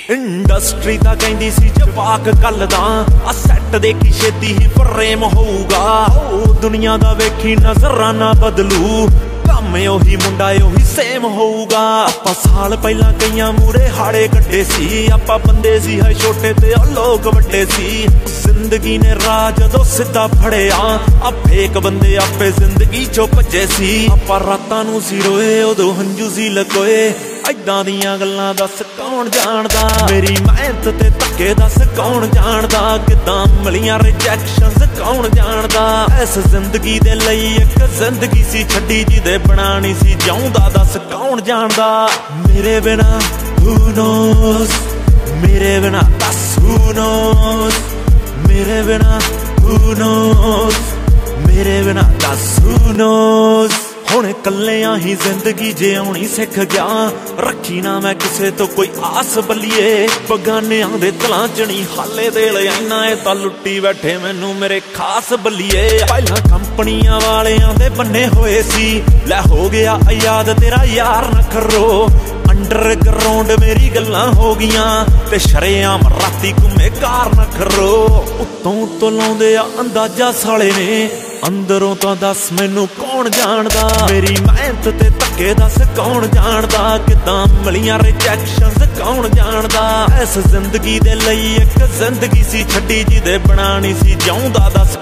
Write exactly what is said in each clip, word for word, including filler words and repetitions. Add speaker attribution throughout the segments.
Speaker 1: Industry दा कहंदी सी जवाक गल दा आ सैट देखी छेती ही प्रेम होऊगा। ओ दुनिया दा वेखी नजराना बदलू, काम ओही मुंडा ओही सेम होऊगा। आपां साल पहला कईयां मूरे हाड़े कट्टे सी, आपां बंदे सी है छोटे ते ओ लोग वड्डे सी। जिंदगी ने राह जदों सिद्धा फड़िया, आ फेक बंदे आपे जिंदगी चों भज्जे सी। आपां रातां नूं सी रोए उदों हंजू सी लकोए, ऐदां दियां गल्लां दस कौन जानदा। मेरी मेहनत ते धक्के दस कौन जानदा, किदां मिलियां रिजैक्शनस कौन जानदा। इस जिंदगी दे लई इक जिंदगी सी छड्डी जिहदे बनानी सी जिउंदा दस कौन जानदा। मेरे बिना who knows, मेरे बिना दस who knows, मेरे बिना who knows, मेरे बिना दस who knows। हुण कल्लियां ही जिंदगी जिउणी सिख गया, रखी ना मैं किसे तो कोई आस बल्लिए। बगानियां दे तलां च नी हाले दिल इन्ना ए तां लुट्टी बैठे मैनू मेरे खास बल्लिए। पहलां कंपनियां वालियां दे बन्ने होए सी, लै हो गया याद तेरा यार नखरो। अंडरग्राउंड मेरी गल्लां हो गियां ते शरेआम राती घुमे कार नखरो। उत्तों उत्तों लाउंदे आ अंदाजा साले ने, अंदरों तो दस मैनू कौन जानदा। मेरी मेहनत ते धक्के दस कौन जानदा, किदां मिलियां रिजैक्शनस कौन जानदा। इस जिंदगी दे लई इक जिंदगी सी छड्डी जिहदे बनानी सी जिउंदा दस।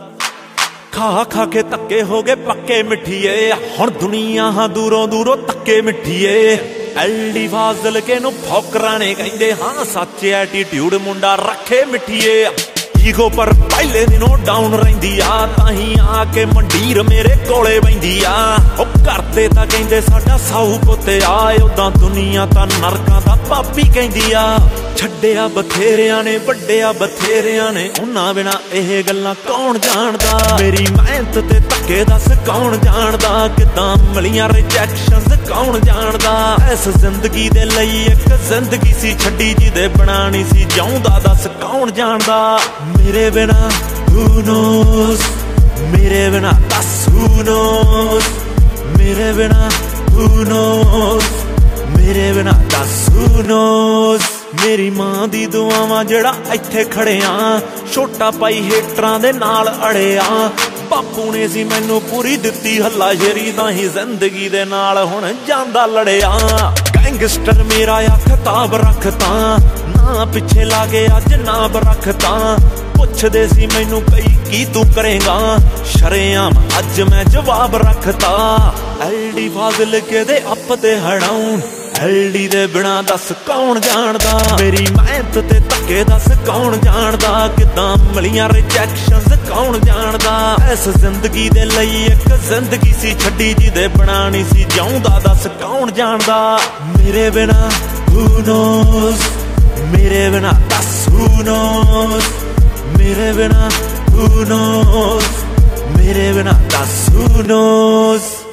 Speaker 1: खा खा के धक्के हो गए पक्के मिठिए, हुण दुनिया हाँ दूरों दूरों धक्के मिठिए। एलडी फाजिल के नू फौकराने कहंदे हाँ सच एटीट्यूड मुंडा रखे मिठिए। ईगो पर पहले दिनों डाउन रहिंदी आ, ताही आके मंडीर मेरे कोले बहिंदी आ। ओ करदे तां कहंदे साडा साऊ पुत्ते आ, उदां दुनिया तां नरकां दा पापी कहंदी आ। छड्डिया बथेरियां ने वड्डिया बथेरियां ने, उन्हां बिना इह गल्लां कौन जानदा। मेरी मेहनत ते धक्के दस कौन जानदा, किदां मिलियां रिजैक्शनस कौन जानदा। इस जिंदगी दे लई इक जिंदगी सी छड्डी जिहदे बनानी सी जिउंदा दस कौन जानदा। मेरे बिना who knows, मेरे बिना दस who knows, मेरे बिना who knows, मेरे बिना दस who knows। मेरी मां दी दुआवां जेड़ा इत्थे खड़िया, छोटा पाई हेटरां दे नाल अड़िया। बापू ने सी मैनू पूरी दित्ती हल्ला शेरी, तां ही जिंदगी दे नाल हुण जांदा लड़िया। गैंगस्टर मेरा आ खिताब रखता, ना पिछे लागे अज नाम रखता। पुछदे सी मैनू कई की तू करेगा, शरेआम अज मैं जवाब रखता। एलडी फाजिल के दे अप ते हड़ाउन, एलडी दे बिना दस कौन जानदा। मेरी मेहनत ते धक्के दस कौन जानदा, किदां मिलियां रिजैक्शनस कौन जानदा। इस जिंदगी दे लई इक जिंदगी सी छड्डी जिहदे बनानी सी जिउंदा दस कौन जानदा। मेरे बिना who knows, मेरे बिना दस who knows, मेरे बिना who knows, मेरे बिना दस who knows।